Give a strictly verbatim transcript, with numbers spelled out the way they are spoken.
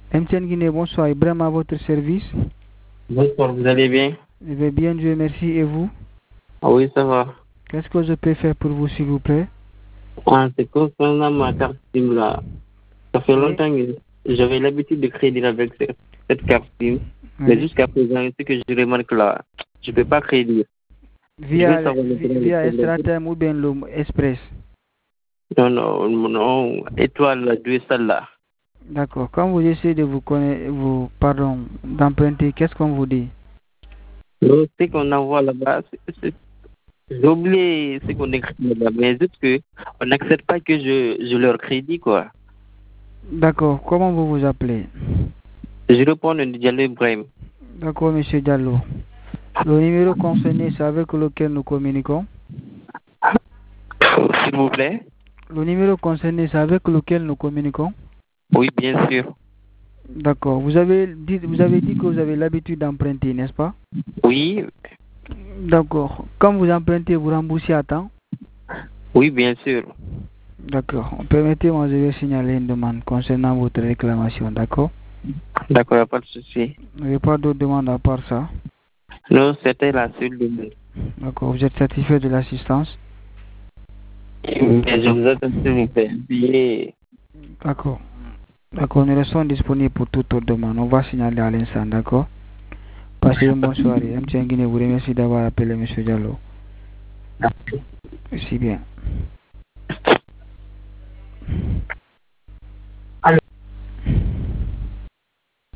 M T N Guinée, bonsoir. Ibrahim à votre service. Bonsoir, vous allez bien? Je vais bien, Dieu merci. Et vous? Ah oui, ça va. Qu'est-ce que je peux faire pour vous, s'il vous plaît? Ah, c'est concernant ma carte SIM là. Ça fait Oui. longtemps que j'avais l'habitude de crédit avec cette, cette carte SIM. Oui. Mais jusqu'à présent, ce que je remarque là, je ne peux pas crédit. Via, via Estratem ou bien le Express? Non, non, non, étoile deux salles là. D'accord. Quand vous essayez de vous connaître, vous, pardon, d'emprunter, qu'est-ce qu'on vous dit? Non, ce qu'on envoie là-bas, c'est j'ai oublié ce qu'on écrit là-bas, mais juste qu'on n'accepte pas que je, je leur crédit, quoi. D'accord. Comment vous vous appelez? Je réponds de Diallo Ibrahim. D'accord, monsieur Diallo. Le numéro concerné, c'est avec lequel nous communiquons? S'il vous plaît? Le numéro concerné, c'est avec lequel nous communiquons? Oui, bien sûr. D'accord. Vous avez dit, vous avez dit que vous avez l'habitude d'emprunter, n'est-ce pas? Oui. D'accord. Quand vous empruntez, vous remboursez à temps? Oui, bien sûr. D'accord. Permettez-moi, je vais signaler une demande concernant votre réclamation, d'accord? D'accord, il n'y a pas de souci. Vous n'avez pas d'autres demandes à part ça? Non, c'était la seule demande. D'accord. Vous êtes satisfait de l'assistance? Mais je vous attends, s'il vous plaît. Billet. D'accord. D'accord, nous restons disponibles pour toute autre demande. On va signaler à l'instant, d'accord? Passez une bonne soirée. M T N Guinée vous remercie d'avoir appelé M. Diallo. Merci. Merci bien.